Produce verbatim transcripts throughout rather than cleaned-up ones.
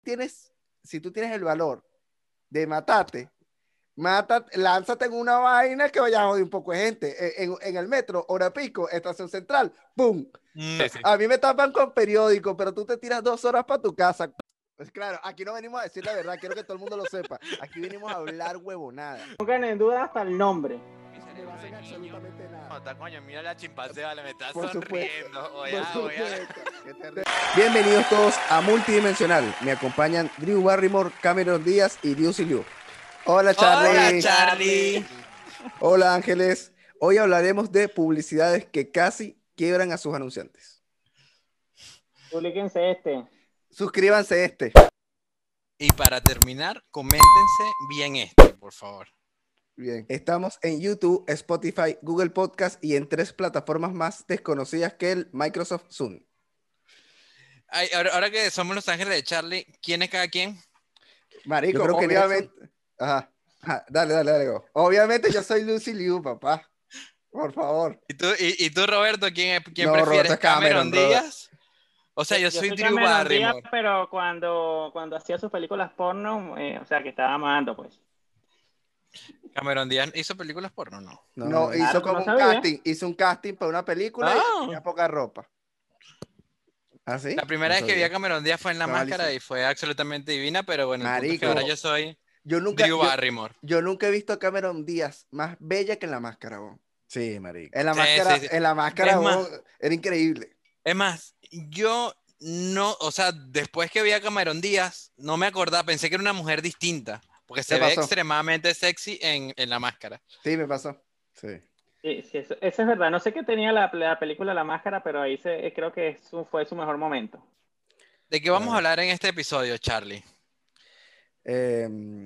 tienes, si tú tienes el valor de matarte, mata, lánzate en una vaina que vaya a joder un poco de gente. En, en, en el metro, hora pico, estación central, ¡pum! Sí, sí. A mí me tapan con periódico, pero tú te tiras dos horas para tu casa. Pues claro, aquí no venimos a decir la verdad, quiero que todo el mundo lo sepa. Aquí venimos a hablar huevonada. Pongan en duda hasta el nombre. No hacen absolutamente nada. No, está, coño, mira la chimpancé, vale, me está Por sonriendo. supuesto, Oye, por ah, oye, ah. supuesto. Qué terrible. Bienvenidos todos a Multidimensional. Me acompañan Drew Barrymore, Cameron Díaz y Lucy Liu. Hola, Charlie. Hola, Charlie. Hola, Ángeles. Hoy hablaremos de publicidades que casi quiebran a sus anunciantes. Publíquense este. Suscríbanse este. Y para terminar, coméntense bien este, por favor. Bien. Estamos en YouTube, Spotify, Google Podcast y en tres plataformas más desconocidas que el Microsoft Zoom. Ay, ahora, ahora que somos los ángeles de Charlie, ¿quién es cada quien? Marico, yo creo que obviamente. Eso... Ajá. Ajá. Dale, dale, dale. Go. Obviamente yo soy Lucy Liu, papá. Por favor. ¿Y tú, y, y tú Roberto, quién, quién no, prefieres? Roberto Cameron, ¿Cameron Díaz? O sea, yo, yo soy, soy Drew Cameron Barrymore. Díaz, pero cuando, cuando hacía sus películas porno, eh, o sea, que estaba amando, pues. Cameron Díaz hizo películas porno, ¿no? No, no hizo claro, como no un sabía. casting, hizo un casting para una película oh. y tenía poca ropa. ¿Ah, sí? La primera no vez que vi a Cameron Díaz fue en La fue Máscara malísimo. Y fue absolutamente divina, pero bueno, el punto es que ahora yo soy yo nunca, Drew Barrymore. Yo, yo nunca he visto a Cameron Díaz más bella que en La Máscara, vos. Sí, marico. En La sí, Máscara, sí, sí. En la máscara vos, más, era increíble. Es más, yo no, o sea, después que vi a Cameron Díaz, no me acordaba, pensé que era una mujer distinta, porque se ve pasó? extremadamente sexy en, en La Máscara. Sí, me pasó. Sí. Sí, sí eso, eso es verdad. No sé qué tenía la, la película La Máscara, pero ahí se, creo que su, fue su mejor momento. ¿De qué vamos claro. a hablar en este episodio, Charlie? Eh,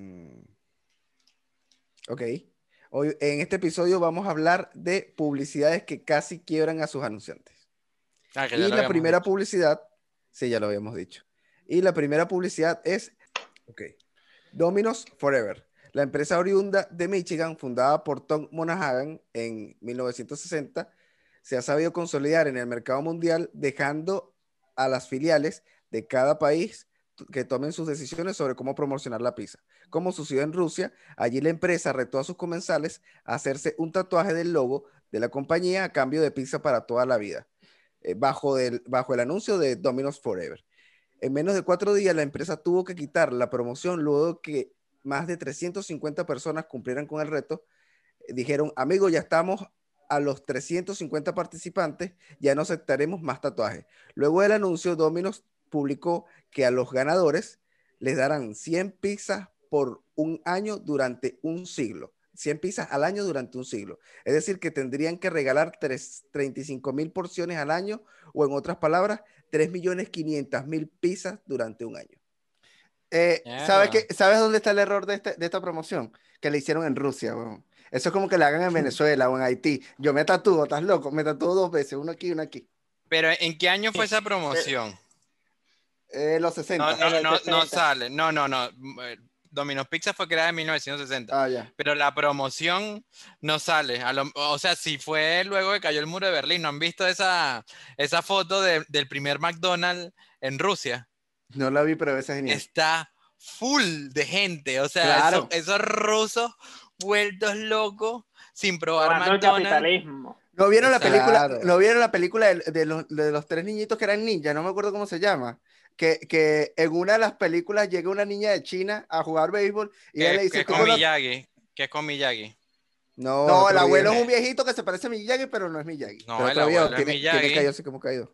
ok. Hoy, en este episodio vamos a hablar de publicidades que casi quiebran a sus anunciantes. Ah, que y la primera dicho. publicidad, sí, ya lo habíamos dicho. Y la primera publicidad es, ok, Domino's Forever. La empresa oriunda de Michigan, fundada por Tom Monaghan en mil novecientos sesenta, se ha sabido consolidar en el mercado mundial, dejando a las filiales de cada país que tomen sus decisiones sobre cómo promocionar la pizza. Como sucedió en Rusia, allí la empresa retó a sus comensales a hacerse un tatuaje del logo de la compañía a cambio de pizza para toda la vida, eh, bajo, del, bajo el anuncio de Domino's Forever. En menos de cuatro días, la empresa tuvo que quitar la promoción luego que más de trescientas cincuenta personas cumplieran con el reto. Dijeron, amigos, ya estamos a los trescientos cincuenta participantes, ya no aceptaremos más tatuajes. Luego del anuncio, Domino's publicó que a los ganadores les darán cien pizzas por un año durante un siglo. cien pizzas al año durante un siglo. Es decir, que tendrían que regalar treinta y cinco mil porciones al año, o en otras palabras, tres millones quinientas mil pizzas durante un año. Eh, ¿sabes, qué, ¿Sabes dónde está el error de, este, de esta promoción? Que le hicieron en Rusia, weón. Eso es como que la hagan en Venezuela o en Haití. Yo me tatúo, ¿estás loco? Me tatúo dos veces, uno aquí y uno aquí. ¿Pero en qué año fue esa promoción? Eh, los sesenta. No, no, no, no sale. No, no, no. Domino's Pizza fue creada en mil novecientos sesenta. Ah, ya. Pero la promoción no sale. A lo, o sea, si fue luego que cayó el muro de Berlín. ¿No han visto esa, esa foto de, del primer McDonald's en Rusia? No la vi, pero esa es genial. Está full de gente. O sea, claro. eso, esos rusos vueltos locos sin probar Probando McDonald's. El capitalismo. ¿No vieron la película, claro. ¿no vieron la película de, de, los, de los tres niñitos que eran ninjas? No me acuerdo cómo se llama. Que, que en una de las películas llega una niña de China a jugar béisbol y que, ella le dice... Que es con Miyagi. Que es con Miyagi. No, no el abuelo es un viejito que se parece a Miyagi, pero no es Miyagi. No, pero el abuelo tiene, es Miyagi. Tiene caído así como caído.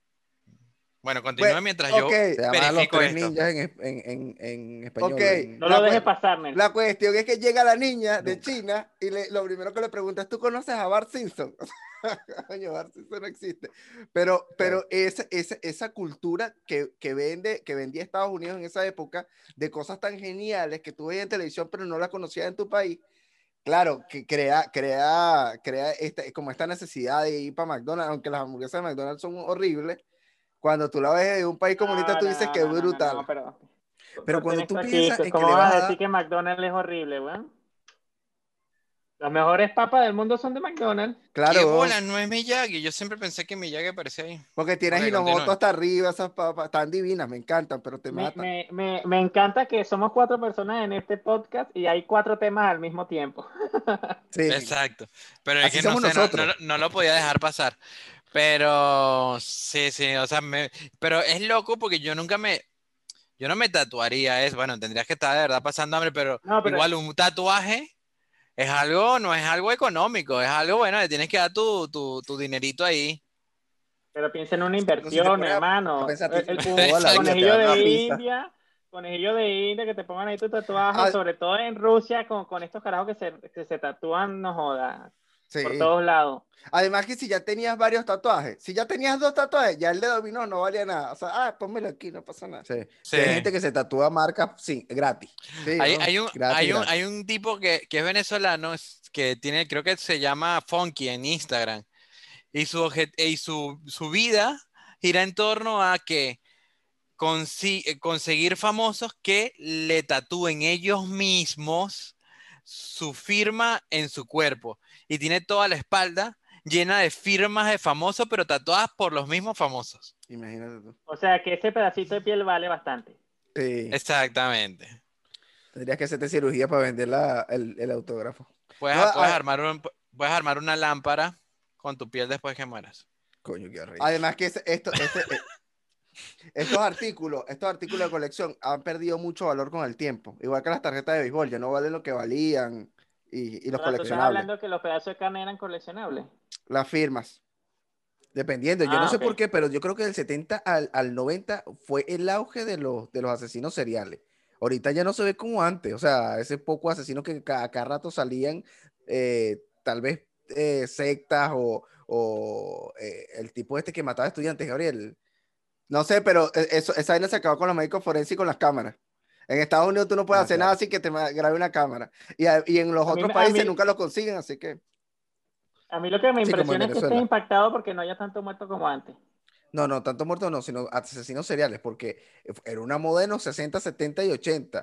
Bueno, continúe bueno, mientras okay. yo se verifico los tres esto. ninjas en, en, en, en español. Okay. En... No lo dejes pasar, man. La cuestión es que llega la niña de Nunca. China y le, lo primero que le pregunta es, ¿tú conoces a Bart Simpson? Coño, Bart Simpson no existe. Pero, pero esa, esa, esa cultura que, que, vende, que vendía Estados Unidos en esa época, de cosas tan geniales que tú veías en televisión pero no las conocías en tu país, claro, que crea, crea, crea esta, como esta necesidad de ir para McDonald's, aunque las hamburguesas de McDonald's son horribles. Cuando tú la ves de un país comunista, no, tú dices no, que es no, brutal. No, no, pero pero cuando tú aquí, piensas en ¿cómo que le vas vas a decir que McDonald's es horrible, weón? Las mejores papas del mundo son de McDonald's. Claro. ¿Qué bola? No es Miyagi. Yo siempre pensé que Miyagi aparecía ahí. Porque tienes Okay, Hinomoto continúe. hasta arriba, esas papas están divinas, me encantan, pero te Me, matan. me, me, me encanta que somos cuatro personas en este podcast y hay cuatro temas al mismo tiempo. Sí. Exacto. Pero es Así que no somos sé, no, nosotros. no, no lo podía dejar pasar. Pero sí, sí, o sea, me, pero es loco porque yo nunca me, yo no me tatuaría eso. Bueno, tendrías que estar de verdad pasando hambre, pero No, pero, igual un tatuaje es algo, no es algo económico, es algo bueno, le tienes que dar tu, tu, tu dinerito ahí. pero piensa en una No, si te inversión, pones a, a hermano. pensar, El, te el- llevas un toda la vida, te conejillo dan de una pizza. India, conejillo de India, que te pongan ahí tu tatuaje, Ah, sobre todo en Rusia, con, con estos carajos que se, que se tatúan, no jodas, por sí. todos lados. Además que si ya tenías varios tatuajes, si ya tenías dos tatuajes, ya el de dominó no valía nada. O sea, ah, pónmelo aquí, no pasa nada. Sí. Sí. Sí, hay gente que se tatúa marcas, sí, gratis. Sí, Hay, ¿no? hay un, Gratis, hay un, gratis. hay un tipo que, que es venezolano, es- que tiene, creo que se llama Funky en Instagram. Y su, obje- y su, su vida gira en torno a que consi- eh, conseguir famosos que le tatúen ellos mismos su firma en su cuerpo. Y tiene toda la espalda llena de firmas de famosos, pero tatuadas por los mismos famosos. Imagínate tú. O sea, que ese pedacito de piel vale bastante. Sí. Exactamente. Tendrías que hacerte cirugía para vender la- el, el autógrafo. Puedes, No, a- puedes a- armar un- puedes armar una lámpara con tu piel después que mueras. coño, qué horrible. Además que ese- esto, este, eh, estos artículos, estos artículos de colección han perdido mucho valor con el tiempo. Igual que las tarjetas de béisbol, ya no valen lo que valían y, y los Pero tú estás coleccionables. hablando que los pedazos de carne eran coleccionables. Las firmas. Dependiendo, yo no Ah, sé ok. por qué, pero yo creo que del setenta al, al noventa fue el auge de los, de los asesinos seriales. Ahorita ya no se ve como antes, o sea, ese poco asesinos que cada, cada rato salían, eh, tal vez eh, sectas o, o eh, el tipo este que mataba estudiantes, Gabriel. No sé, pero eh, eso, esa vaina se acabó con los médicos forenses y con las cámaras. En Estados Unidos tú no puedes Ah, hacer claro. nada así que te ma- grabe una cámara. Y, a- y en los A mí, otros a países mí, nunca los consiguen, así que a mí lo que me sí, como en impresiona es que estés Venezuela. impactado porque no haya tanto muerto como antes. No, no, tanto muertos no, sino asesinos seriales, porque era una moda en los sesenta, setenta y ochenta.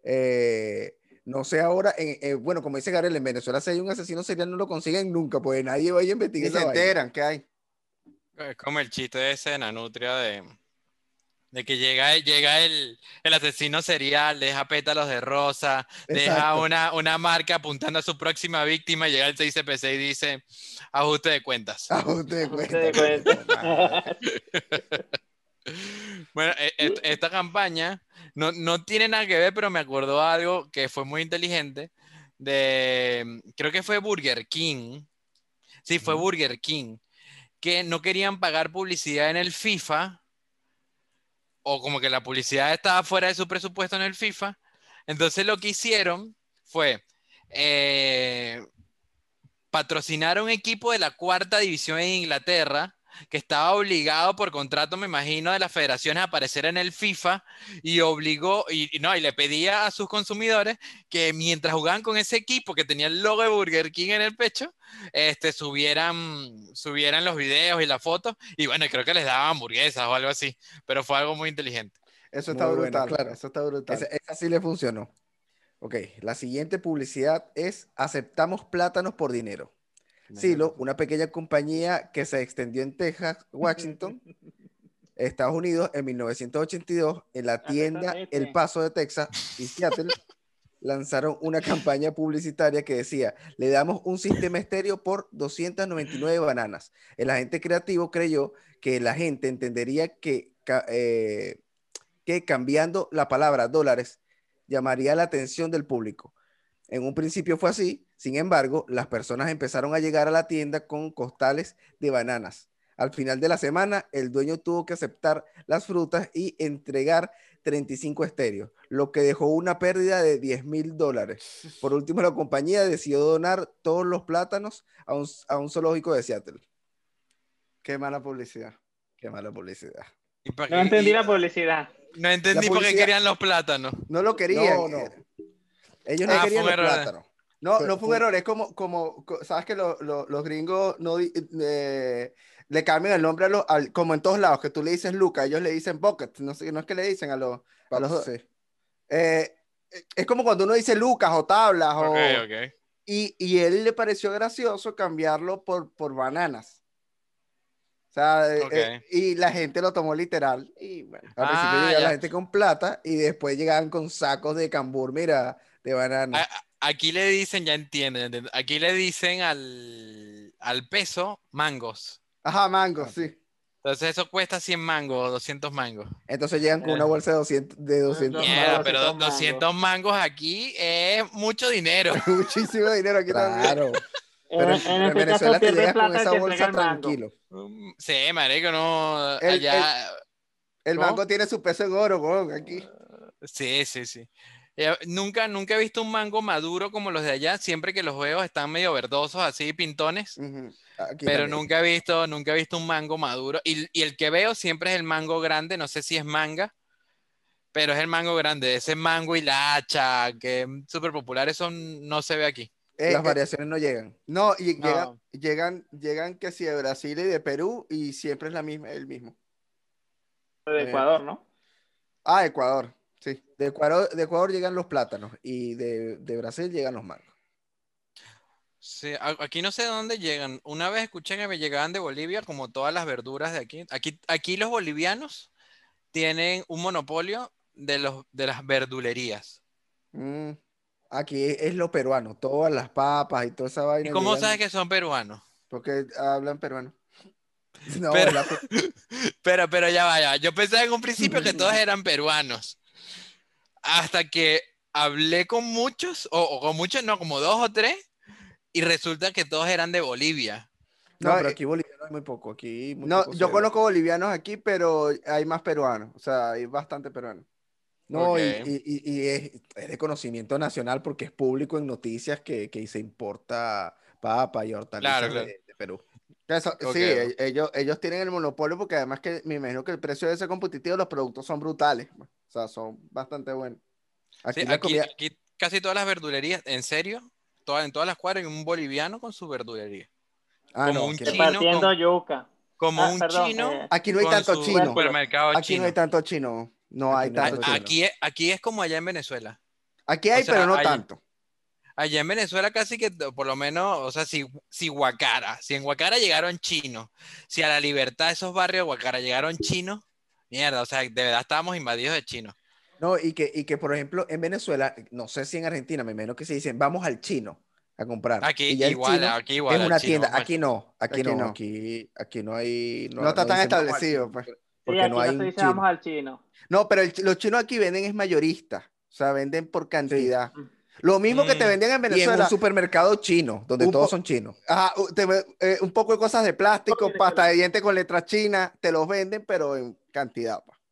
Eh, no sé ahora, en- eh, bueno, como dice Gabriel, en Venezuela si hay un asesino serial no lo consiguen nunca, pues nadie vaya a investigar Ni se esa vaina. enteran que hay. Es como el chiste ese de Nanutria de, de que llega, llega el, el asesino serial, deja pétalos de rosa, deja Exacto. una, una marca apuntando a su próxima víctima, llega el seis C P C y dice, ajuste de cuentas. A usted Ajuste cuenta. de cuenta. coño, madre. Bueno, e- et- esta campaña no, no tiene nada que ver, pero me acordó algo que fue muy inteligente de, creo que fue Burger King. Sí, fue Ujú. Burger King, que no querían pagar publicidad en el FIFA, o como que la publicidad estaba fuera de su presupuesto en el FIFA. Entonces lo que hicieron fue eh, patrocinar a un equipo de la cuarta división en Inglaterra que estaba obligado por contrato, me imagino, de las federaciones a aparecer en el FIFA y obligó, y, y no, y le pedía a sus consumidores que mientras jugaban con ese equipo que tenía el logo de Burger King en el pecho, este, subieran, subieran los videos y las fotos, y bueno, creo que les daban hamburguesas o algo así, pero fue algo muy inteligente. Eso está Muy bueno, brutal. claro. Eso está brutal. Esa, esa sí le funcionó. Ok, la siguiente publicidad es aceptamos plátanos por dinero. Silo, una pequeña compañía que se extendió en Texas, Washington, Estados Unidos, en mil novecientos ochenta y dos, en la tienda Atentamente. El Paso de Texas y Seattle, lanzaron una campaña publicitaria que decía, le damos un sistema estéreo por doscientas noventa y nueve bananas. El agente creativo creyó que la gente entendería que, ca- eh, que cambiando la palabra dólares llamaría la atención del público. En un principio fue así, sin embargo, las personas empezaron a llegar a la tienda con costales de bananas. Al final de la semana, el dueño tuvo que aceptar las frutas y entregar treinta y cinco estéreos, lo que dejó una pérdida de diez mil dólares. Por último, la compañía decidió donar todos los plátanos a un, a un zoológico de Seattle. Qué mala publicidad. Qué mala publicidad. ¿Y para No qué- entendí y- la publicidad. no entendí La por qué publicidad- querían los plátanos. No lo querían. No, no. Ellos no Ah, querían fue los un error. plátanos. No, Fue- no fue un fue- error, es como, como, co- sabes que lo- lo- los gringos no di- eh, le cambian el nombre a los, al- como en todos lados, que tú le dices Luca, ellos le dicen Bucket, no sé, no es que le dicen a los, a los Sí. eh, es como cuando uno dice Lucas o tablas Ok, o ok. Y, y él le pareció gracioso cambiarlo por, por bananas. O sea, eh, Ok. eh, y la gente lo tomó literal. Y bueno, al principio Ah, llegaba la ya. gente con plata y después llegaban con sacos de cambur, mira, de banana. A- a- Aquí le dicen, ya entienden, entienden. Aquí le dicen al, al peso mangos. Ajá, mango, Ok. sí. Entonces eso cuesta cien mangos o doscientos mangos. Entonces llegan con una Eh, bolsa de doscientos, de doscientos Dos- Mierda, mangos. pero doscientos doscientos mangos aquí es mucho dinero. Muchísimo dinero aquí también. Claro. En, Pero en, en pero en este caso Venezuela te pierde llegas con plata el esa que entrega bolsa el mango. tranquilo. Mm, Sí, marico, no. El, el, Allá. el ¿Cómo? mango tiene su peso en oro, weón, aquí. Sí, sí, sí. Eh, nunca, nunca he visto un mango maduro como los de allá. Siempre que los veo están medio verdosos, así pintones. Ujú. Aquí Pero también. nunca he visto, nunca he visto un mango maduro. Y, y el que veo siempre es el mango grande. No sé si es manga, pero es el mango grande. Ese mango y la hacha, que es súper popular, eso no se ve aquí. Eh, Las eh, variaciones no llegan. no, y llegan, No. llegan, llegan que si de Brasil y de Perú, y siempre es la misma, el mismo. De Eh, Ecuador, ¿no? Ah, Ecuador, sí. de Ecuador, de Ecuador llegan los plátanos y de, de Brasil llegan los mangos. Sí, a- aquí no sé de dónde llegan. Una vez escuché que me llegaban de Bolivia, como todas las verduras de aquí. Aquí, aquí los bolivianos tienen un monopolio de los, de las verdulerías. Mm, Aquí es, es lo peruano. Todas las papas y toda esa ¿Y vaina cómo sabes llegan. que son peruanos? porque hablan peruano. No, Pero, es la. cu- pero, pero ya vaya. Yo pensaba en un principio que todos eran peruanos. Hasta que hablé con muchos, o, o con muchos, no, como dos o tres, y resulta que todos eran de Bolivia. No, No, pero eh, aquí boliviano hay muy poco. Aquí muy no, poco se yo ve conozco boliviano. bolivianos aquí, pero hay más peruanos. O sea, hay bastante peruanos. No, y, Ok. y- y- y es, es de conocimiento nacional porque es público en noticias que, que se importa papa y Claro, hortalizas claro. de, de Perú. Eso- sí, Ok. e- ellos, ellos tienen el monopolio porque además que me imagino que el precio de ese competitivo, los productos son brutales. O sea, son bastante buenos. Sí, Aquí la aquí, comida, aquí casi todas las verdulerías, en serio, todas, en todas las cuadras hay un boliviano con su verdulería. ah, Como no, un aquí no. chino Repartiendo con, yuca. como Ah, un perdón, chino eh, Aquí no hay con tanto su chino. tubérculos. supermercado Aquí no hay chino. tanto chino. No Aquí hay no hay A- tanto tanto chino. chino. Aquí, es- aquí es como allá en Venezuela. Aquí O hay, pero sea, no allá, tanto. allá en Venezuela casi que, por lo menos, o sea, si, si Guacara, si en Guacara llegaron chinos, si a la Libertad, esos barrios de Guacara llegaron chinos, mierda, o sea, de verdad estábamos invadidos de chinos. No, y que, y que, por ejemplo, en Venezuela, no sé si en Argentina, me imagino que se dicen, vamos al chino a comprar. Aquí Y ya el igual, chino aquí es igual al una chino, tienda. vamos al Aquí chino. no, aquí Aquí no, no. aquí, aquí no hay, No no, no está tan dicen vamos al chino, establecido, pues. Sí, porque no aquí no hay se un dice vamos chino. al chino. No, pero el- los chinos aquí venden es mayorista. O sea, venden por Sí. cantidad. Mm. Lo mismo que te Mm, vendían en Y en un Venezuela. supermercado chino, donde Un, todos po- son chinos. ajá, u- te ve- eh, un poco de cosas de plástico, pasta de Venezolano. dientes con letras chinas, te los venden, pero en cantidad, pa.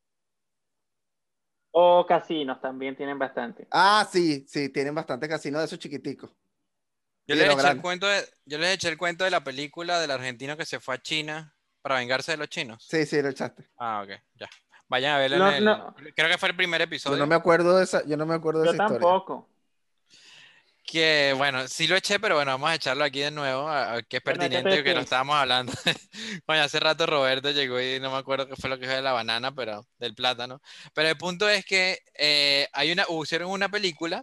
O casinos también tienen bastante. Ah, sí, sí, tienen bastante casinos de esos chiquiticos. Yo Y de les los eché el grandes. cuento de, yo les eché el cuento de la película del argentino que se fue a China para vengarse de los chinos. Sí, sí, lo echaste. Ah, ok, ya. Vayan a verlo en No, el, no, creo que fue el primer Yo no episodio. me acuerdo de esa, yo no me acuerdo de yo esa historia. tampoco. Que bueno, sí lo eché, pero bueno, vamos a echarlo aquí de nuevo, a- a- que es Bueno, échate pertinente que lo fin. estábamos hablando. Bueno, hace rato Roberto llegó y no me acuerdo qué fue lo que fue de la banana, pero del plátano. Pero el punto es que eh, hay una, hicieron una película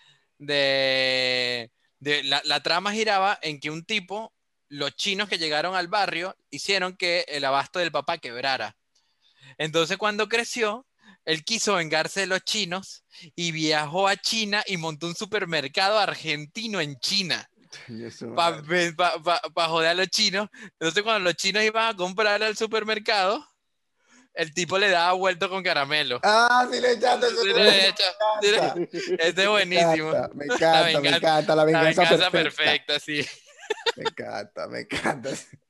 de, de la, la trama giraba en que un tipo, los chinos que llegaron al barrio, hicieron que el abasto del papá quebrara. Entonces cuando creció, él quiso vengarse de los chinos y viajó a China y montó un supermercado argentino en China Y eso, para madre. pa, pa, pa joder a los chinos. Entonces cuando los chinos iban a comprar al supermercado, el tipo le daba vuelto con caramelo. Ah, sí, le echaste eso. Sí, Me de hecho, sí, encanta. este es Me buenísimo. encanta, me La encanta, me venganza, encanta, la la venganza venganza perfecta. perfecta, sí. Me encanta, me encanta.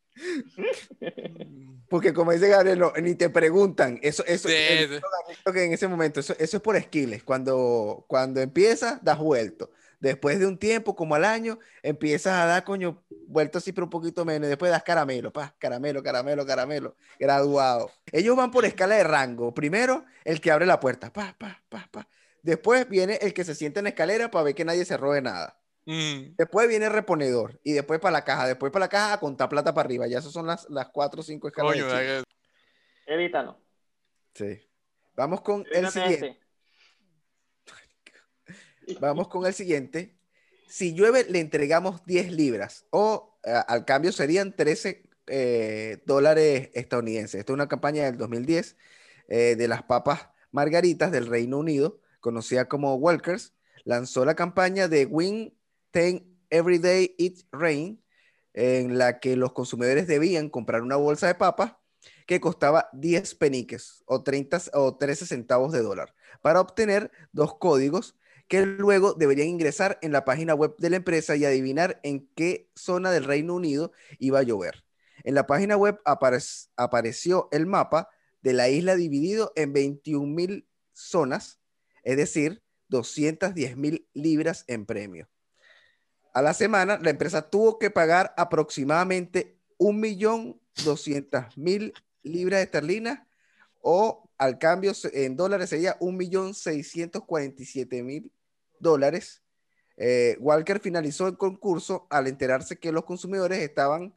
Porque como dice Gabriel, no, ni te preguntan. Eso, eso, Sí, el sí. creo que en ese momento, eso, eso es por skills. Cuando, cuando empiezas, das vuelto. Después de un tiempo, como al año, empiezas a dar, coño, vuelto así, pero un poquito menos. Y después das caramelo, pa, caramelo, caramelo, caramelo, graduado. Ellos van por escala de rango. Primero, el que abre la puerta, pa, pa, pa, pa. Después viene el que se sienta en la escalera para ver que nadie se robe nada. Mm. Después viene el reponedor. Y después para la caja. Después para la caja a contar plata para arriba. Ya esas son las, las cuatro o cinco escalas de Coño, Chile. ¿verdad Evítalo. Sí. Vamos con el Evítate siguiente. ese. Vamos con el siguiente. si llueve le entregamos diez libras o a, al cambio serían trece eh, dólares estadounidenses. Esta es una campaña del dos mil diez eh, de las papas margaritas del Reino Unido, conocida como Walkers, lanzó la campaña de Win ten Everyday Eat Rain, en la que los consumidores debían comprar una bolsa de papas que costaba diez peniques o, treinta, o trece centavos de dólar para obtener dos códigos que luego deberían ingresar en la página web de la empresa y adivinar en qué zona del Reino Unido iba a llover. En la página web apare apareció el mapa de la isla dividido en veintiún mil zonas, es decir, doscientas diez mil libras en premio. A la semana, la empresa tuvo que pagar aproximadamente un millón doscientas mil libras esterlinas o al cambio en dólares sería un millón seiscientos cuarenta y siete mil dólares. Eh, Walker finalizó el concurso al enterarse que los consumidores estaban,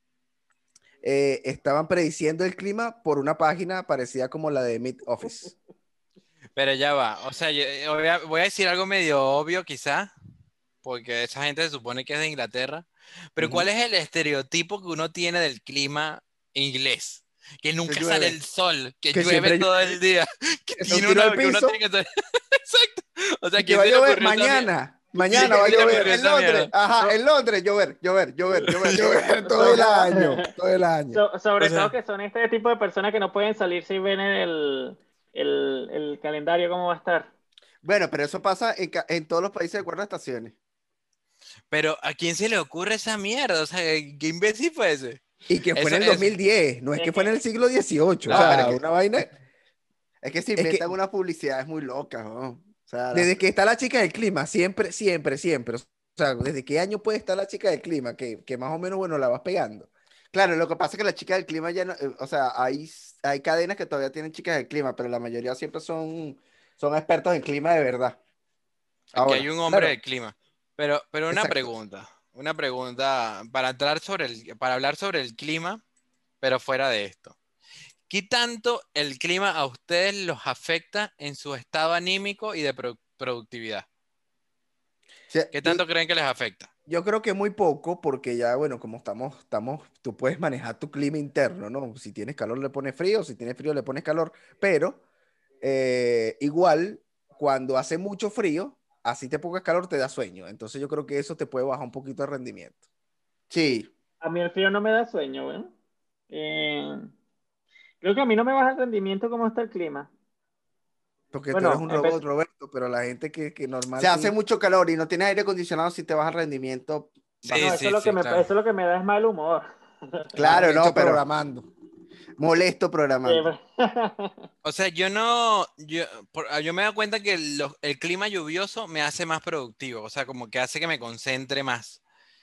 eh, estaban prediciendo el clima por una página parecida como la de Mid Office. Pero ya va, o sea, yo, voy, a, voy a decir algo medio obvio quizá, porque esa gente se supone que es de Inglaterra, pero Uh-huh. ¿cuál es el estereotipo que uno tiene del clima inglés? Que nunca Que sale llueve. el sol, que, Que llueve siempre todo llueve. el día, que Que se tiene tiro una, al que uno piso. tiene que estar... Exacto. O sea, Y que ¿quién va a se le llover ocurrió esa mierda? mañana. ¿Quién Mañana va a se le llover. ocurrió En esa Londres, mierda? ajá, So- en Londres, llover, llover, llover, llover, llover. Llover todo so- el año. Todo el año. so- sobre O sea, todo que son este tipo de personas que no pueden salir si ven el, el, el calendario cómo va a estar. Bueno, pero eso pasa en, ca- en todos los países de cuatro estaciones. pero ¿a quién se le ocurre esa mierda? O sea, ¿qué imbécil fue ese? Y que fue Eso en el es. dos mil diez, no es que Es fue en el que, siglo dieciocho. O No, pero es sea, que, una vaina. es que se Es inventan que una publicidad, es muy loca, ¿no? O sea, la- desde que está la chica del clima, siempre, siempre, siempre. O sea, ¿desde qué año puede estar la chica del clima? Que, que más o menos, bueno, la vas pegando. claro, lo que pasa es que la chica del clima ya no, eh, o sea, hay, hay cadenas que todavía tienen chicas del clima, pero la mayoría siempre son, son expertos en clima de verdad. Aquí hay Ahora, un hombre Claro, de clima. Pero, pero una exacto. pregunta, una pregunta para entrar sobre el, para hablar sobre el clima, pero fuera de esto. ¿Qué tanto el clima a ustedes los afecta en su estado anímico y de pro- productividad? o sea, ¿Qué yo, tanto creen que les afecta? Yo creo que muy poco, porque ya, bueno, como estamos, estamos, tú puedes manejar tu clima interno, ¿no? Si tienes calor le pones frío, si tienes frío le pones calor, pero eh, igual, cuando hace mucho frío, así te pongas calor, te da sueño. Entonces yo creo que eso te puede bajar un poquito de rendimiento. sí, a mí el frío no me da sueño, ¿bueno? Eh, creo que a mí no me baja el rendimiento como está el clima. Porque tú eres Bueno, un robot, empecé, Roberto, pero la gente que, que se normal hace sí. mucho calor y no tienes aire acondicionado, si te baja el rendimiento Sí, no, bastante. eso es sí, lo que sí, me, eso claro. es lo que me da es mal humor. Mal Claro, no, hecho pero programando. molesto Sí, programando. O sea, yo no, yo, por- ah, yo me doy cuenta que lo- el clima lluvioso me hace más productivo, o sea, como que hace que me concentre más.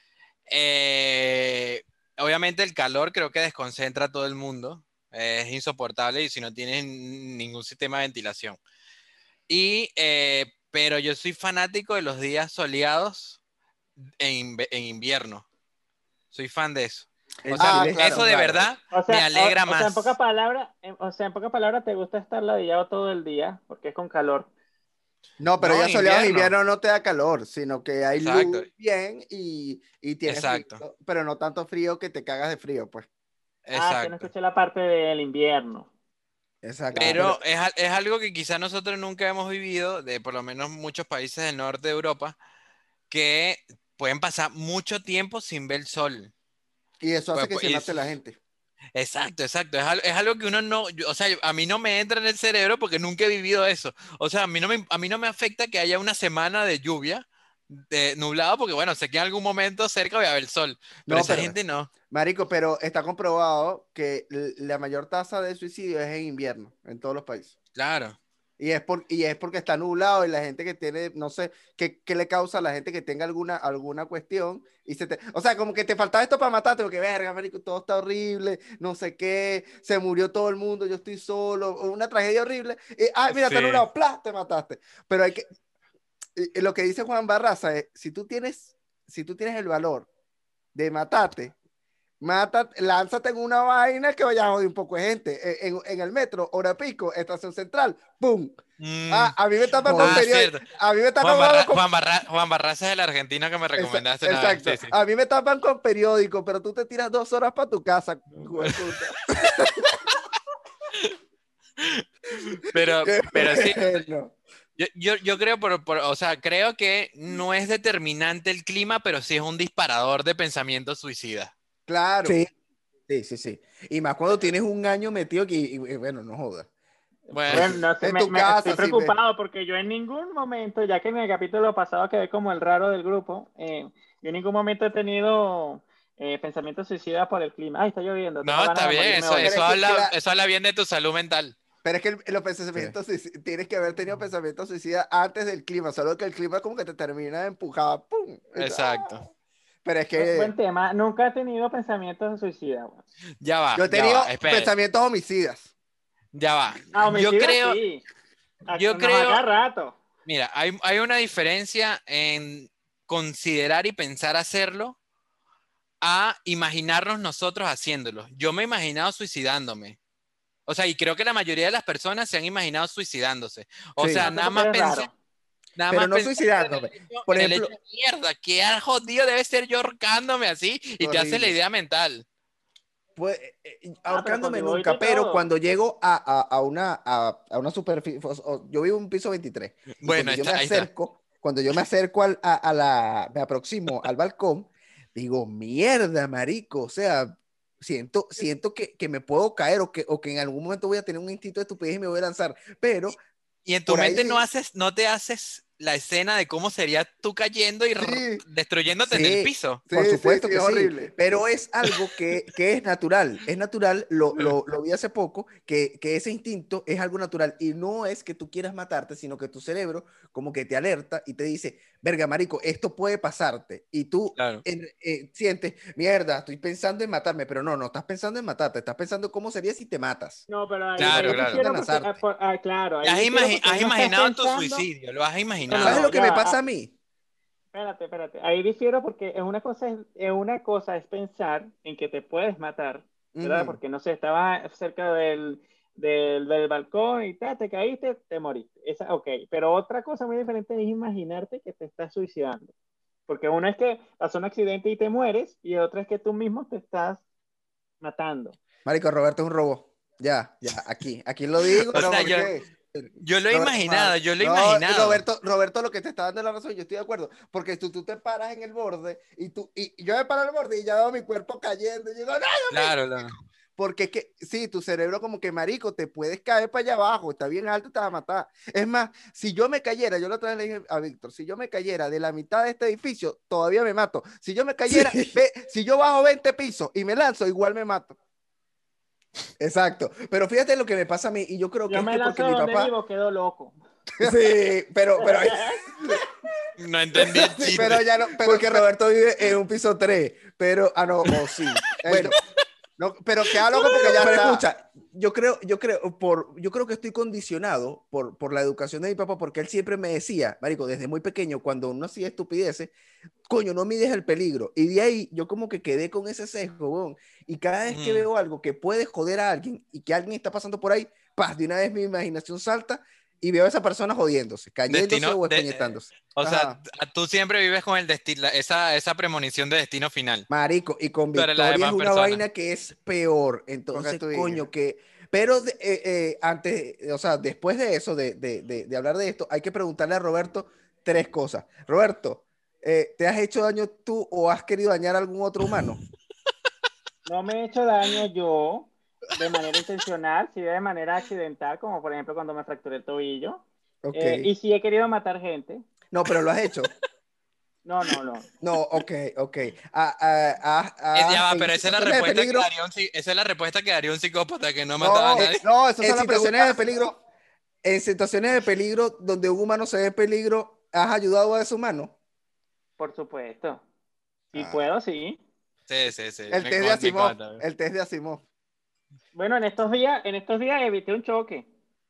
Eh, obviamente el calor creo que desconcentra a todo el mundo, eh, es insoportable y si no tienes ningún sistema de ventilación. Y, eh, pero yo soy fanático de los días soleados en, inve- en invierno, soy fan de eso. O En sea, Ah, Chile es eso claro. de raro. verdad o me sea, alegra o, o sea, en pocas más. palabras, en- o sea, en pocas palabras, te gusta estar ladillado todo el día porque es con calor. No, pero No, ya en soleado en invierno. invierno no te da calor, sino que hay Exacto, luz bien y, y tienes frío, exacto, pero no tanto frío que te cagas de frío, pues. Ah, que no exacto. escuché la parte del invierno. Exacto, Claro. pero Pero es, al- es algo que quizá nosotros nunca hemos vivido, de por lo menos muchos países del norte de Europa, que pueden pasar mucho tiempo sin ver el sol. Y eso hace Pues, que pues, se y mate s- la gente. exacto, exacto. Es, al- es algo que uno no, yo- o sea, a mí no me entra en el cerebro porque nunca he vivido eso. O sea, a mí no me, a mí no me afecta que haya una semana de lluvia, de nublado, porque bueno, sé que en algún momento cerca voy a ver el sol, pero No, esa pero, gente no. marico, pero está comprobado que l- la mayor tasa de suicidio es en invierno, en todos los países. Claro, Y es, por, y es porque está nublado y la gente que tiene, no sé, ¿qué, qué le causa a la gente que tenga alguna, alguna cuestión? Y se te, o sea, como que te faltaba esto para matarte, porque verga, marico, todo está horrible, no sé qué, se murió todo el mundo, yo estoy solo, una tragedia horrible. Y, ay, mira, está sí, nublado, ¡plá! Te mataste. Pero hay que, y- y lo que dice Juan Barraza es, si tú tienes, si tú tienes el valor de matarte, Mata, lánzate en una vaina que vaya a joder un poco de gente. En, en, en el metro, hora pico, estación central, ¡pum! Mm. Ah, a mí me tapan con Ah, periódico. cierto. A mí me tapan Juan, Barra- con... Juan, Barra- Juan Barraza es el argentino que me recomendaste una vez. Exacto. Sí, sí. A mí me tapan con periódico, pero tú te tiras dos horas para tu casa, hijo de puta. Pero, Qué pero sí, bueno. yo, yo, yo creo, por, por- o sea, creo que no es determinante el clima, pero sí es un disparador de pensamientos suicidas. Claro. Sí, sí, sí, sí. Y más cuando tienes un año metido aquí, y, y bueno, no jodas. Bueno, Bueno, no sé, En me, tu me- casa, estoy sí, preocupado porque yo en ningún momento, ya que en el capítulo pasado quedé como el raro del grupo, eh, yo en ningún momento he tenido eh, pensamientos suicidas por el clima. Ay, está lloviendo, tengo no, ganas está de bien, morirme eso, hoy. Pero eso es que, habla, claro, eso habla bien de tu salud mental. pero es que el- los pensamientos suicidas, tienes que haber tenido pensamientos suicidas antes del clima, solo que el clima como que te termina de empujar, ¡pum! Exacto. Ah. Pero es Bu- Buen que tema, nunca he tenido pensamientos suicidas. Bueno. Ya va, yo he ya tenido va, espere, pensamientos homicidas. ya va. Ah, Yo homicida creo, sí, A- yo nos a creo, cada rato. mira, hay, hay una diferencia en considerar y pensar hacerlo a imaginarnos nosotros haciéndolo. Yo me he imaginado suicidándome. O sea, y creo que la mayoría de las personas se han imaginado suicidándose. O Sí. sea, No sé nada por qué más eres pensar, raro. nada Pero más no pensar en el suicidándome. hecho, Por en el ejemplo, hecho, mierda, qué jodido debe ser yo ahorcándome así, y te hace la Horrible. idea mental. pues, eh, eh, Ah, pero con ahorcándome dibujito nunca, y pero todo. cuando llego a, a, a una, a, a una superficie, yo vivo en un piso veintitrés, y Bueno, cuando ahí yo me está, ahí está. acerco, cuando yo me acerco al, a, a la, me aproximo al balcón, digo, mierda, marico, o sea, siento, siento que, que me puedo caer o que, o que en algún momento voy a tener un instinto de estupidez y me voy a lanzar, pero Y en tu por ahí mente no sí, haces, no te haces la escena de cómo sería tú cayendo y rrr, Sí, destruyéndote en el sí, piso. por sí, sí, supuesto sí, que es sí, horrible. pero es algo que, que es natural, es natural, lo, lo, lo vi hace poco, que, que ese instinto es algo natural y no es que tú quieras matarte, sino que tu cerebro como que te alerta y te dice, verga, marico, esto puede pasarte y tú Claro. en- eh, sientes, mierda, estoy pensando en matarme, pero no, no estás pensando en matarte, estás pensando cómo sería si te matas, No, pero ahí, pero no Claro, ahí estás pensando claro. en difiero porque, ah, lanzarte. por- ah, claro, ahí Has, difiero imagi- porque has ahí no estás imaginado tu pensando. suicidio, lo has No, imaginado. ¿Sabes no, lo que ya me va. pasa ah, a mí? Espérate, espérate. Ahí difiero porque es una cosa, es, es una cosa es pensar en que te puedes matar, ¿verdad? Ujú. Porque no sé, estabas cerca del, del, del balcón y ta, te caíste, te moriste. Esa, ok. Pero otra cosa muy diferente es imaginarte que te estás suicidando. Porque una es que pasó un accidente y te mueres, y otra es que tú mismo te estás matando. Marico, Roberto es un robot. Ya, ya, aquí, aquí lo digo. O ¿Pero sea, por yo, qué? yo lo he Robert- imaginado, yo lo he No, imaginado. Roberto, Roberto, lo que te está dando la razón, yo estoy de acuerdo, porque tú, tú te paras en el borde y tú y, y yo me paro en el borde y ya veo mi cuerpo cayendo y digo, no, Claro, claro. porque es que sí, tu cerebro como que marico, te puedes caer para allá abajo, está bien alto, te vas a matar. Es más, si yo me cayera, yo la otra vez le dije a Víctor, si yo me cayera de la mitad de este edificio, todavía me mato. Si yo me cayera, Sí, ve, si yo bajo veinte pisos y me lanzo, igual me mato. exacto. Pero fíjate lo que me pasa a mí, y yo creo que Yo es me que lanzo porque mi donde papá, vivo, quedo loco. sí, pero, pero, No entendí el sí, chiste. Pero ya no, pero, porque pero, Roberto vive en un piso tres, pero, ah, no, o sí. él Bueno, no, no, pero queda loco porque pero, ya pero está. escucha, yo creo, yo creo, por, yo creo que estoy condicionado por, por la educación de mi papá, porque él siempre me decía, marico, desde muy pequeño, cuando uno hacía estupideces, coño, no mides el peligro. Y de ahí yo como que quedé con ese sesgo, weón. Y cada vez que Ujú. veo algo que puede joder a alguien y que alguien está pasando por ahí, paz, de una vez mi imaginación salta y veo a esa persona jodiéndose, cayéndose Destino, o de, eh, escoñetándose. o sea, Ajá. t- tú siempre vives con el destino, esa, esa premonición de destino final. Marico, y con Tú eres la Victoria es demás una persona. vaina que es peor. Porque es Entonces, tu hija. coño, que... Pero de- eh, eh, antes, o sea, después de eso, de, de, de, de hablar de esto, hay que preguntarle a Roberto tres cosas. Roberto, eh, ¿te has hecho daño tú o has querido dañar a algún otro humano? No me he hecho daño yo de manera intencional, sí de manera accidental, como por ejemplo cuando me fracturé el tobillo. Ok. Eh, y sí he querido matar gente. No, pero lo has hecho. No, no, no. No, ok, ok. Ah, ah, ah, Eh, ya ah, va, en pero esa es la situaciones de respuesta que peligro, daría un, psi- esa es la respuesta que daría un psicópata que no mataba a No, eh, nadie. no, esas en son las situaciones de preguntas. peligro, en situaciones de peligro donde un humano se ve en peligro, ¿has ayudado a ese humano? Por supuesto. Si Ah, puedo, sí. Sí, sí, sí, El me, test de con- me Asimov, consta. el test de Asimov. Bueno, en estos días, en estos días evité un choque.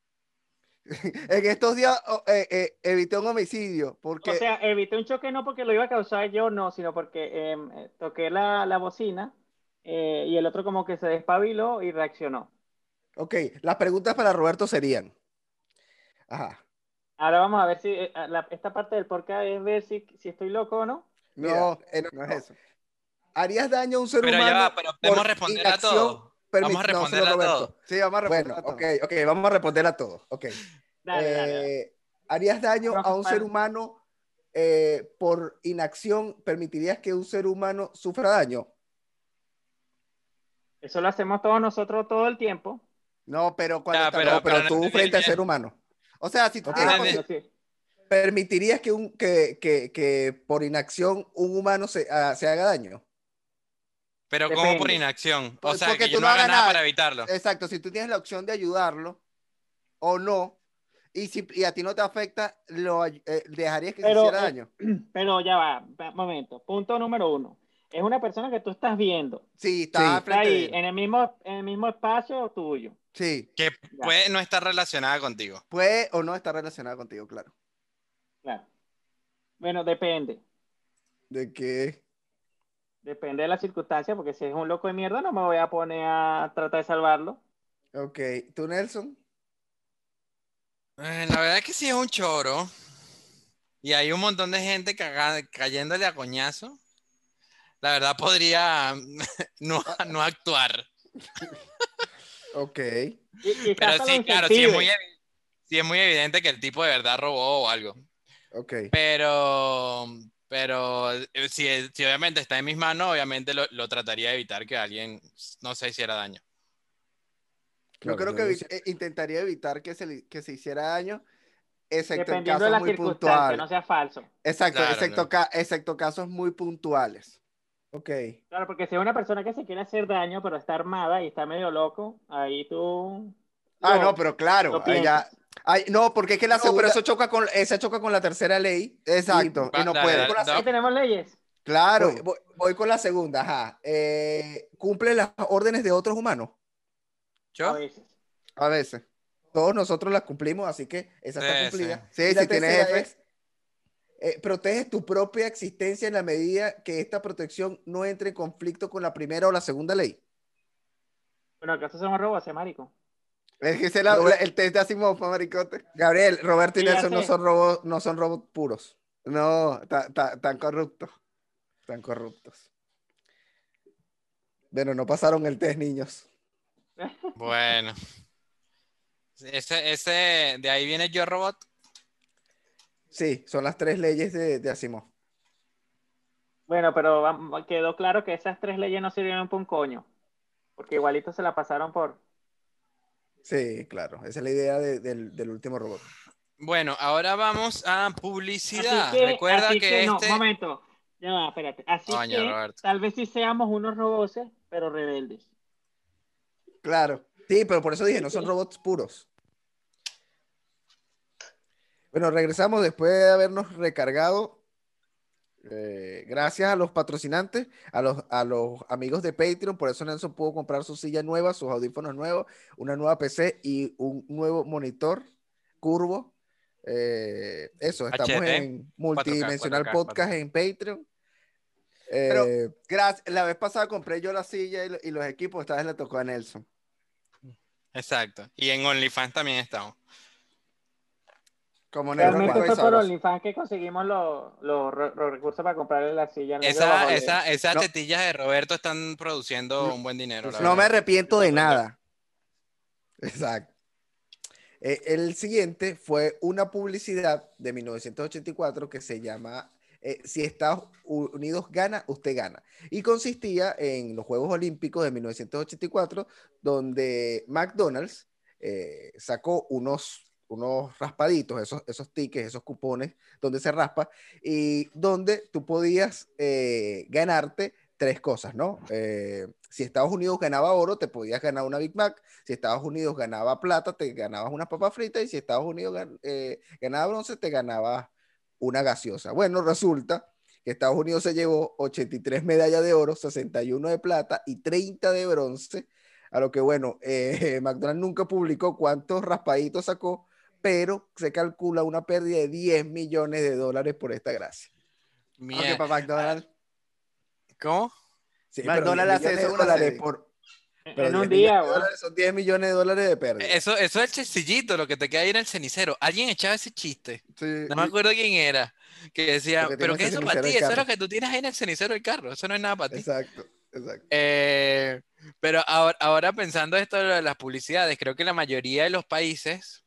En estos días oh, eh, eh, evité un homicidio O porque sea, evité un choque no porque lo iba a causar yo, no, sino porque em, eh, toqué la, la bocina eh, y el otro como que se despabiló y reaccionó. Ok, las preguntas para Roberto serían. Ajá. Ahora vamos a ver si eh, la- esta parte del podcast es ver si, si estoy loco o no. Mira, No, eh, no, no es no. eso. ¿Harías daño a un ser Pero ya humano va, pero por podemos responderle a inacción? todos. permit- Vamos a No, solo responderle a Roberto. todos. Sí, vamos a responder Bueno, a todo. ok, ok, vamos a responder a todos. Ok. Dale, dale, dale. Eh, ¿harías daño Bueno, a un ser para- humano eh, por inacción? ¿Permitirías que un ser humano sufra daño? Eso lo hacemos todos nosotros todo el tiempo. No, pero cuando Ya, está pero, No, pero pero no tú entendí frente al bien. ser humano. O sea, si tú Ok. tienes Ah, la bueno, posi- sí. ¿Permitirías que, un, que, que, que por inacción un humano se, ah, se haga daño? Pero ¿cómo por Depende. inacción? O po- sea, porque que yo tú no no haga hagas nada nada. para evitarlo. Exacto, si tú tienes la opción de ayudarlo o no, y si y a ti no te afecta, lo ay- eh, dejarías que se Pero, hiciera eh, daño. pero ya va, va, momento. Punto número uno. Es una persona que tú estás viendo. Sí, está Sí. al Está frente de ahí, él. en el mismo, en el mismo espacio tuyo. Sí, Que Ya, puede no estar relacionada contigo. puede o no estar relacionado contigo, claro. claro. Bueno, depende. ¿De qué? Depende de la circunstancia, porque si es un loco de mierda, no me voy a poner a tratar de salvarlo. Ok. ¿Tú, Nelson? Eh, la verdad es que sí es un choro. Y hay un montón de gente caga- cayéndole a coñazo. La verdad podría no, no actuar. Ok. Y, quizás Pero hasta lo sí, claro, sí es muy, incentive. evi- sí es muy evidente que el tipo de verdad robó o algo. Ok. Pero, pero eh, si, si obviamente está en mis manos, obviamente lo, lo trataría de evitar que alguien no se hiciera daño. Yo Claro, creo yo- que yo evi- sí- eh, intentaría evitar que se, le- que se hiciera daño, excepto en Dependiendo de casos la muy circunstancia, puntuales. no sea falso. Exacto, Claro, excepto, no. ca- excepto casos muy puntuales. Ok. Claro, porque si es una persona que se quiere hacer daño, pero está armada y está medio loco, ahí tú Ah, no, lo, pero claro, lo ahí ya. piensas. Ay, no, porque es que la No, pero segunda. eso choca con, esa choca con la tercera ley. Y Exacto, y Va, no dale, voy puede. con dale, la, Aquí no, se- tenemos leyes. voy, Claro. voy- voy con la segunda. Ajá. Eh, ¿cumple las órdenes de otros humanos? A ¿yo? veces. A veces. Todos nosotros las cumplimos, así que esa Sí, está sí. cumplida. Sí, Y la si tienes tercera jefe. es, eh, proteges tu propia existencia en la medida que esta protección no entre en conflicto con la primera o la segunda ley. Bueno, ¿acaso somos robots, eh, marico? Es que ese es la- la- Robert- el test de Asimov, pa' maricote. Gabriel, Roberto y Sí, ya Nelson no sé. son robots, no son robots puros, No, ta- ta- tan corrupto. están corruptos. Bueno, no pasaron el test, niños. Bueno. Ese, ese, de ahí viene Yo Robot. Sí, son las tres leyes de, de Asimov. Bueno, pero vam- quedó claro que esas tres leyes no sirvieron para un coño. Porque igualito se la pasaron por. Sí, claro, esa es la idea de- del, del último robot. Bueno, ahora vamos a Así publicidad. que, Recuerda así que que, no, este. momento. Ya va, espérate. Así Coño, que Roberto. tal vez sí seamos unos robots, pero rebeldes. Claro. Sí, pero por eso dije, no Así son que- robots puros. Bueno, regresamos después de habernos recargado. Eh, gracias a los patrocinantes, a los, a los amigos de Patreon. Por eso Nelson pudo comprar su silla nueva, sus audífonos nuevos, una nueva P C y un nuevo monitor curvo. Eh, eso, estamos H D, en cuatro K, Multidimensional cuatro K, Podcast cuatro K. en Patreon. Pero Eh, gracias. La vez pasada compré yo la silla y, lo- y los equipos. Esta vez le tocó a Nelson. Exacto. Y en OnlyFans también estamos. Como Pero Nelson Realmente ¿cuál? fue. fue por Sabroso. OnlyFans que conseguimos los, los, re- los recursos para comprarle la silla al negro Esa, bajo el- esa, esas No. tetillas de Roberto están produciendo No, un buen dinero, la sí. No me verdad. arrepiento de Está nada. exacto. Eh, el siguiente fue una publicidad de mil novecientos ochenta y cuatro que se llama eh, Si Estados Unidos gana, usted gana. Y consistía en los Juegos Olímpicos de mil novecientos ochenta y cuatro, donde McDonald's eh, sacó unos, unos raspaditos, esos, esos tickets, esos cupones, donde se raspa, y donde tú podías eh, ganarte tres cosas, ¿no? Eh, si Estados Unidos ganaba oro, te podías ganar una Big Mac. Si Estados Unidos ganaba plata, te ganabas unas papas fritas. Y si Estados Unidos gan eh, ganaba bronce, te ganabas una gaseosa. Bueno, resulta que Estados Unidos se llevó ochenta y tres medallas de oro, sesenta y uno de plata y treinta de bronce. A lo que, bueno, eh, McDonald's nunca publicó cuántos raspaditos sacó, pero se calcula una pérdida de diez millones de dólares por esta gracia. Ok, Mie- para McDonald's. ¿Cómo? Sí, pero McDonald's hace diez millones eso de una dólares serie. por... Pero En un diez millones día, de weón. dólares son diez millones de dólares de pérdida. Eso, eso es el sencillito, lo que te queda ahí en el cenicero. Alguien echaba ese chiste. Sí, No me y- acuerdo quién era. Que decía, Porque ¿pero tiene qué es ese eso para cenicero ti? el Eso es lo carro. que tú tienes ahí en el cenicero del carro. Eso no es nada para ti. Exacto, exacto. Eh, pero ahora, ahora pensando esto de las publicidades, creo que la mayoría de los países,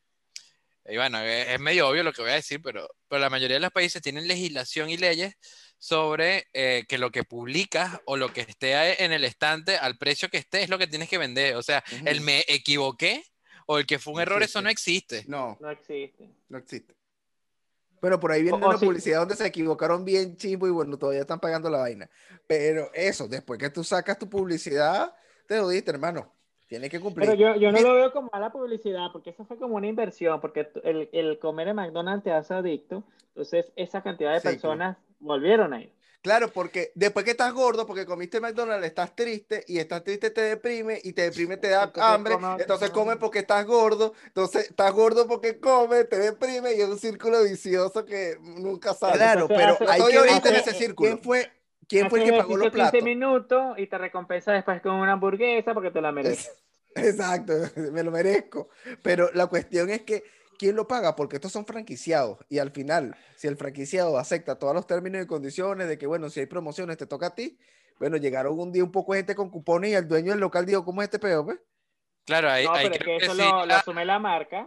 y bueno, es, es medio obvio lo que voy a decir, pero, pero la mayoría de los países tienen legislación y leyes sobre eh, que lo que publicas o lo que esté en el estante al precio que esté es lo que tienes que vender. O sea, Ujú. el me equivoqué o el que fue un No error, eso no existe. existe. No, No existe. no existe. Bueno, por ahí O, viene o una si, publicidad donde se equivocaron bien chimbo y bueno, todavía están pagando la vaina. Pero eso, después que tú sacas tu publicidad, te lo diste, hermano. Tienes que pero cumplir. yo, yo no Mira, lo veo como mala publicidad, porque eso fue como una inversión, porque tú- el, el comer en McDonald's te hace adicto, entonces esa cantidad de Ciclo. personas volvieron a ir. Claro, porque después que estás gordo, porque comiste McDonald's, estás triste y estás triste te deprime y te deprime te da Entonces, hambre, come- entonces comes porque estás gordo, entonces estás gordo porque comes, te deprime y es un círculo vicioso que nunca sale. claro, Entonces pero hace, hay Estoy que ver ahorita en quién, ese hace, círculo. quién fue, quién fue hace el que pagó los ejercicio quince platos. minutos y te recompensa después con una hamburguesa porque te la mereces. Exacto, me lo merezco. Pero la cuestión es que, ¿quién lo paga? Porque estos son franquiciados. Y al final, si el franquiciado acepta todos los términos y condiciones de que, bueno, si hay promociones, te toca a ti. Bueno, llegaron un día un poco de gente con cupones y el dueño del local dijo, ¿cómo es este peor, pues? Claro, ahí, No, ahí pero es creo que que eso sí. lo, lo ya- asume la marca.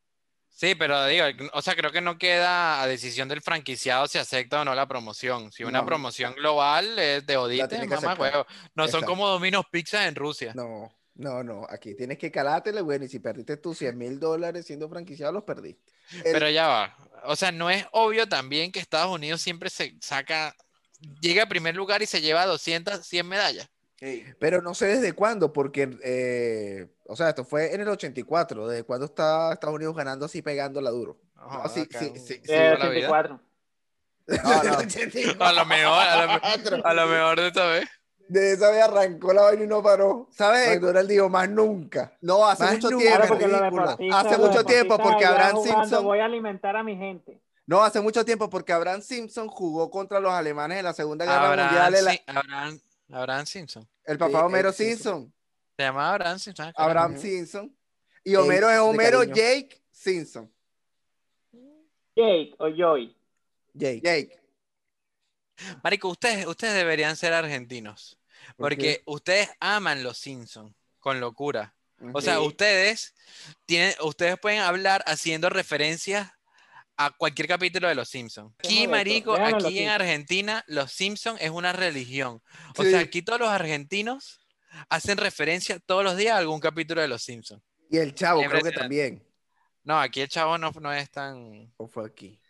Sí, pero digo, o sea, creo que no queda a decisión del franquiciado si acepta o no la promoción. Si una No, promoción global es de la odite, tiene que mamá aceptar. huevo. No son Exacto. como Domino's Pizza en Rusia. No, no, no. Aquí tienes que calártela, bueno, y si perdiste tus cien mil dólares siendo franquiciado, los perdiste. Pero El, ya va. O sea, no es obvio también que Estados Unidos siempre se saca, llega a primer lugar y se lleva doscientas, cien medallas. Ey, Pero no sé desde cuándo, porque, eh, o sea, esto fue en el ochenta y cuatro. ¿Desde cuándo está Estados Unidos ganando así, pegándola duro? No, no, joda, sí, acá sí, en- sí, De toda la sí. vida. ochenta y cuatro. No, no. A lo mejor, a lo, me- ochenta y cuatro. a lo mejor de esta vez. De esa vez arrancó la vaina y no paró. ¿Sabes? McDonald's dijo, más nunca. No, hace Más mucho nunca, Claro, tiempo. porque los ridículo. deportistas, Hace los mucho tiempo, deportistas porque allá Abraham jugando, Simpson. voy a alimentar a mi gente. No, hace mucho tiempo, porque Abraham Simpson jugó contra los alemanes en la Segunda Guerra Abraham, Mundial. El, Sim- Abraham, Abraham Simpson. el papá Sí, de Homero Abe Simpson. Simpson. Se llamaba Abraham Simpson. ah, carajo. Abraham Ujú. Simpson. Y Homero es Abe, de Homero cariño. Jake Simpson. Jake o Joy. Jake. Jake. Marico, ustedes, ustedes deberían ser argentinos. ¿Por Porque qué? ustedes aman los Simpsons con locura. O sea, Sí. ustedes tienen, ustedes pueden hablar haciendo referencias a cualquier capítulo de Los Simpsons. Aquí, Hacemos de todo. marico, Véanos los aquí en Simpsons. Argentina, Los Simpsons es una religión. O Sí. sea, aquí todos los argentinos hacen referencia todos los días a algún capítulo de Los Simpsons. Y el chavo, creo que Impresionante. también. No, aquí el chavo no, no es tan... ¿O fue aquí?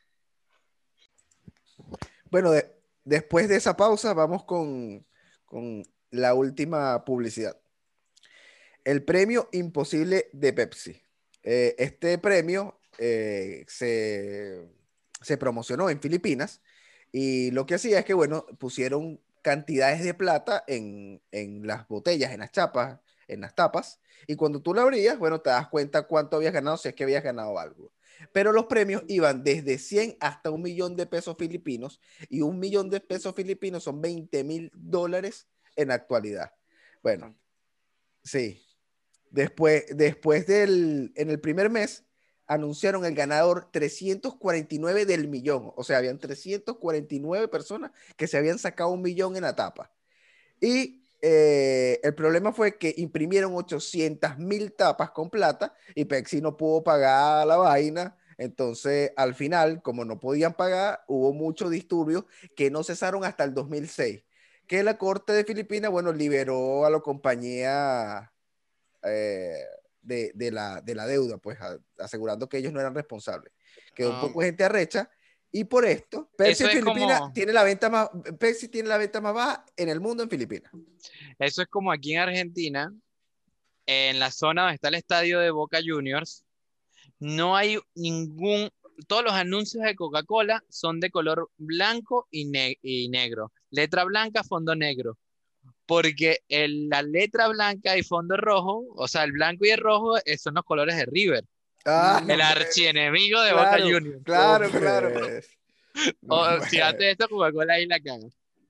Bueno, de- después de esa pausa, vamos con, con la última publicidad. El premio Imposible de Pepsi. Eh, este premio eh, se, se promocionó en Filipinas y lo que hacía es que, bueno, pusieron cantidades de plata en, en las botellas, en las chapas, en las tapas, y cuando tú la abrías, bueno, te das cuenta cuánto habías ganado, si es que habías ganado algo. Pero los premios iban desde cien hasta un millón de pesos filipinos, y un millón de pesos filipinos son veinte mil dólares en la actualidad. Bueno, sí. Después, después del, en el primer mes, anunciaron el ganador trescientos cuarenta y nueve del millón. O sea, habían trescientas cuarenta y nueve personas que se habían sacado un millón en la tapa. Y eh, el problema fue que imprimieron ochocientas mil tapas con plata y Pepsi no pudo pagar la vaina. Entonces, al final, como no podían pagar, hubo muchos disturbios que no cesaron hasta el dos mil seis. Que la Corte de Filipinas, bueno, liberó a la compañía eh, de, de, la, de la deuda, pues a, asegurando que ellos no eran responsables. Quedó un Um, poco gente arrecha. Y por esto, Pepsi Eso en es Filipinas como- tiene la venta más, Pepsi tiene la venta más baja en el mundo en Filipinas. Eso es como aquí en Argentina, en la zona donde está el estadio de Boca Juniors, no hay ningún, todos los anuncios de Coca-Cola son de color blanco y, ne- y negro. Letra blanca, fondo negro. Porque el- la letra blanca y fondo rojo, o sea, el blanco y el rojo eh, son los colores de River, Ah, el no, archienemigo de Boca claro, Juniors. Claro, no, claro. pues. No, O pues. si hace esto, Coca-Cola ahí la caga.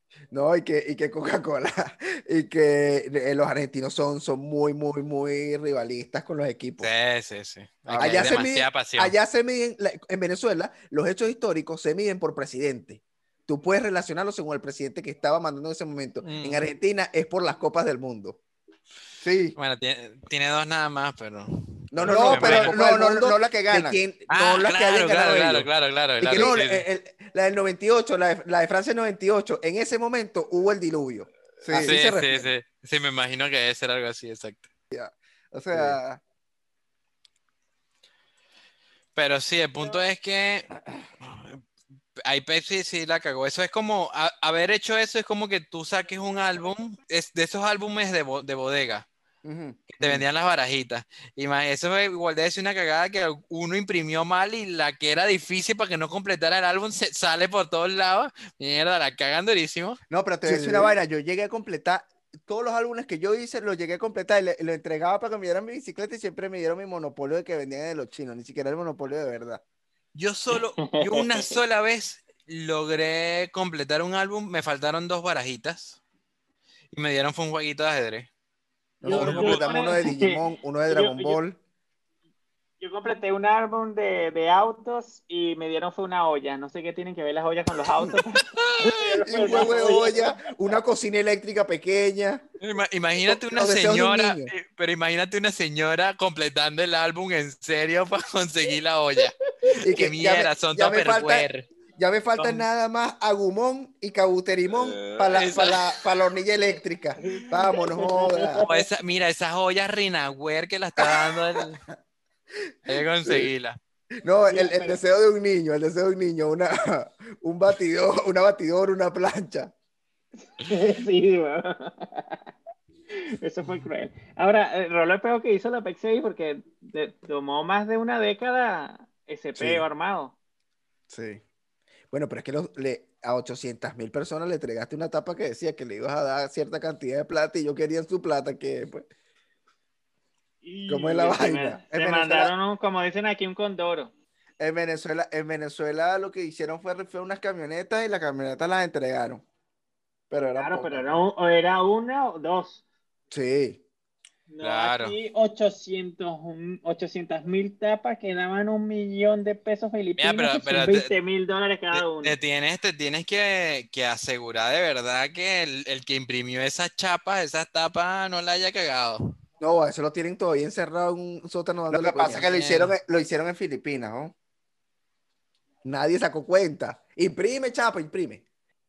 No, y que, y que Coca-Cola, y que eh, los argentinos son, son muy, muy, muy rivalistas con los equipos. Sí, sí, sí. Ah, Aquí hay Allá se miden, demasiada pasión. allá se miden, la- en Venezuela, los hechos históricos se miden por presidente. Tú puedes relacionarlo según el presidente que estaba mandando en ese momento. En Mm. Argentina es por las copas del mundo. Sí. Bueno, tiene, tiene dos nada más, pero. No, pero no, sí, no, me pero la imagino. Copa no, del no, Mundo no la que de ganan. quien, Ah, no las que hayan claro, claro, ganado claro, ellos. claro, claro, Y que claro. no, Sí, el- sí. el- la del noventa y ocho, la de, la de Francia del noventa y ocho, en ese momento hubo el diluvio. Sí. Así Sí, se sí, refiere. sí. Sí, me imagino que debe ser algo así, exacto. O sea, Pero sí, el punto es que ahí Pepsi sí la cagó. Eso es como, a- haber hecho eso es como que tú saques un álbum, es de esos álbumes de, bo- de bodega, ujú, que te ujú. vendían las barajitas. Y más, eso es igual de decir una cagada que uno imprimió mal y la que era difícil para que no completara el álbum se sale por todos lados. Mierda, la cagan durísimo. No, pero te voy a decir una Sí. vaina. Yo llegué a completar todos los álbumes que yo hice, los llegué a completar y le- lo entregaba para que me dieran mi bicicleta y siempre me dieron mi monopolio de que vendían de los chinos, ni siquiera el monopolio de verdad. Yo solo, yo una sola vez logré completar un álbum, me faltaron dos barajitas y me dieron fue un jueguito de ajedrez. Yo, Nosotros Uno yo, por- completamos uno de Digimon, uno de yo, Dragon yo, Ball. yo completé un álbum de, de autos y me dieron fue una olla. No sé qué tienen que ver las ollas con los autos. pero Y fue un una huevo de olla. olla, una cocina eléctrica pequeña. Ima- Imagínate una Los deseos de un señora, niño. eh, pero imagínate una señora completando el álbum en serio para conseguir la olla. Y Qué que ya me, mierda, son ya me falta, Tupperware. ya me faltan Son- nada más Agumon y Cabuterimón para la, esa- pa la, pa la hornilla eléctrica. Vámonos, joda. o esa, mira, esas ollas Rinaware que la está dando el, hay que Sí. conseguirla. No, el, Mira, el pero- deseo de un niño, el deseo de un niño, una, un batidor, una batidora, una plancha. sí, bueno. Eso fue cruel. Ahora, el rol de pego que hizo la PEX porque de- tomó más de una década ese peo Sí, armado. sí. Bueno, pero es que los- le, a ochocientas mil personas le entregaste una tapa que decía que le ibas a dar cierta cantidad de plata y ellos querían su plata, que pues, ¿cómo es Y la se, vaina? me- En se Venezuela, mandaron, un- como dicen aquí, un condoro. En Venezuela, en Venezuela lo que hicieron fue rifar unas camionetas y las camionetas las entregaron. Pero eran Claro, pero pocas. era, un- o era una o dos. sí. No, Claro. aquí ochocientos mil tapas que daban un millón de pesos Mira, filipinos, pero, que son pero te, veinte mil dólares te- cada uno. te tienes, te tienes que, que asegurar de verdad que el, el que imprimió esas chapas, esas tapas, no la haya cagado. No, eso lo tienen todavía encerrado en un sótano Lo dándole que pasa es que coñazo. lo hicieron, en- lo hicieron en Filipinas, ¿no? Nadie sacó cuenta. Imprime, chapa, imprime.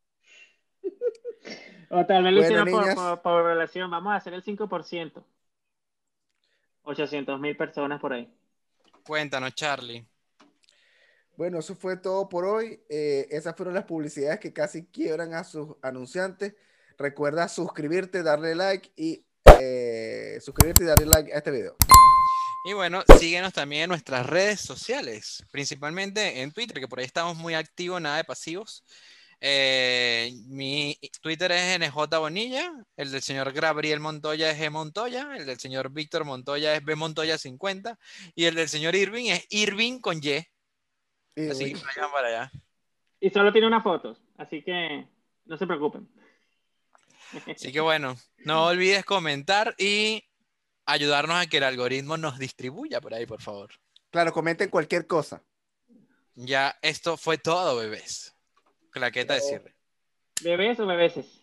O tal vez lo Bueno, hicieron por, niñas. por, por relación. Vamos a hacer el cinco por ciento. ochocientos mil personas por ahí. Cuéntanos, Charlie. Bueno, eso fue todo por hoy. Eh, esas fueron las publicidades que casi quiebran a sus anunciantes. Recuerda suscribirte, darle like y eh, suscribirte y darle like a este video. Y bueno, síguenos también en nuestras redes sociales, principalmente en Twitter, que por ahí estamos muy activos, nada de pasivos. Eh, mi Twitter es N J Bonilla, el del señor Gabriel Montoya es G Montoya, el del señor Víctor Montoya es B Montoya cincuenta y el del señor Irving es Irving con Y. Y, Así que vayan para allá. Y solo tiene unas fotos. Así que no se preocupen. Así que bueno, no olvides comentar y ayudarnos a que el algoritmo nos distribuya por ahí, por favor. Claro, comenten cualquier cosa. Ya esto fue todo, bebés. Claqueta de cierre. ¿Bebés o bebeses?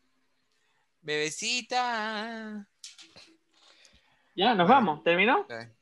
Bebecita. Ya, nos Bueno. vamos. ¿Terminó? Ok.